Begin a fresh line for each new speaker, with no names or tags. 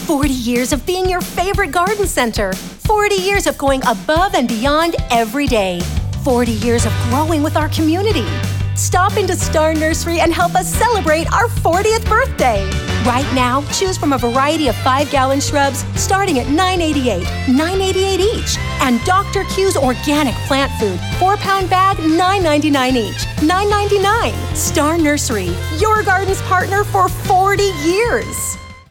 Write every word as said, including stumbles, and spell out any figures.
forty years of being your favorite garden center. forty years of going above and beyond every day. forty years of growing with our community. Stop into Star Nursery and help us celebrate our fortieth birthday. Right now, choose from a variety of five-gallon shrubs starting at nine eighty-eight, nine eighty-eight each. And Doctor Q's organic plant food, four-pound bag, nine ninety-nine each, nine ninety-nine. Star Nursery, your garden's partner for forty years.